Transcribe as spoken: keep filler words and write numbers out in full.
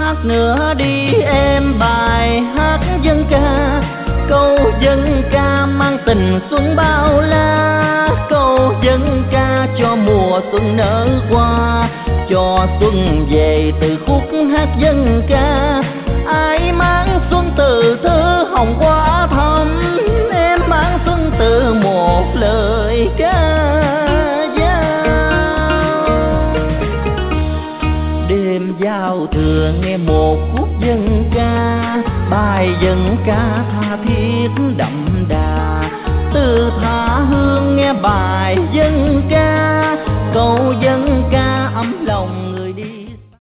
hát nữa đi em bài hát dân ca. Câu dân ca mang tình xuân bao la, câu dân ca cho mùa xuân nở hoa, cho xuân về từ khúc hát dân ca. Ai mang xuân từ thứ hồng hoa thắm, em mang xuân từ một lời ca dao. Đêm giao thừa nghe một khúc dân ca, bài dân ca tha thiết đậm đà. Từ tha hương nghe bài dân ca, câu dân